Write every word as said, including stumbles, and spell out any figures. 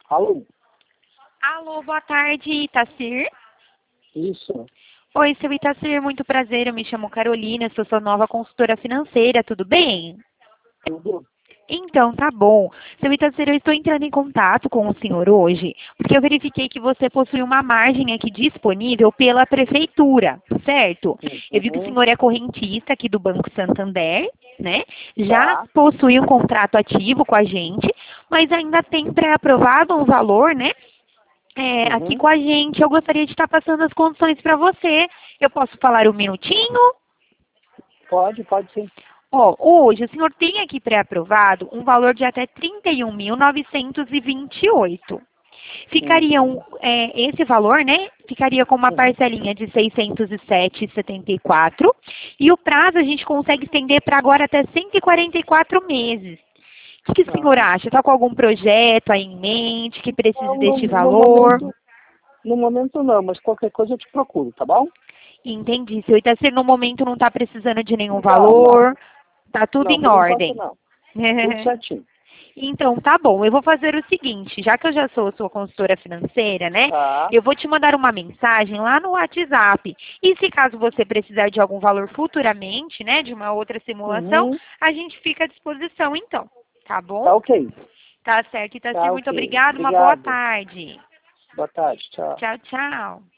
Alô? Alô, boa tarde, Itacir. Isso. Oi, seu Itacir, muito prazer. Eu me chamo Carolina, sou sua nova consultora financeira, tudo bem? Tudo? Então, tá bom. Seu Itacir, eu estou entrando em contato com o senhor hoje, porque eu verifiquei que você possui uma margem aqui disponível pela prefeitura, certo? Eu vi que o Uhum. senhor é correntista aqui do Banco Santander, né? Já Tá. possui um contrato ativo com a gente, mas ainda tem pré-aprovado um valor, né? É, aqui Uhum. com a gente. Eu gostaria de estar passando as condições para você. Eu posso falar um minutinho? Pode, pode sim. Ó, hoje o senhor tem aqui pré-aprovado um valor de até trinta e um mil novecentos e vinte e oito. Ficaria um, Uhum. é, esse valor, né? Ficaria com uma Uhum. parcelinha de seiscentos e sete vírgula setenta e quatro. E o prazo a gente consegue estender para agora até cento e quarenta e quatro meses. O que, que o senhor Ah. acha? Está com algum projeto aí em mente que precise Não, no, deste no valor? momento, no momento não, mas qualquer coisa eu te procuro, tá bom? Entendi. Seu Itacir, no momento não está precisando de nenhum Não, não. valor, tá tudo Não, em por enquanto ordem. não. Tudo certinho. Então, tá bom. Eu vou fazer o seguinte, já que eu já sou sua consultora financeira, né? Tá. Eu vou te mandar uma mensagem lá no WhatsApp. E se caso você precisar de algum valor futuramente, né, de uma outra simulação, Uhum. a gente fica à disposição, então. Tá bom? Tá ok. Tá certo, Itacir. Tá Muito ok. obrigada. Uma boa Obrigado. tarde. Boa tarde. Tchau. Tchau, tchau.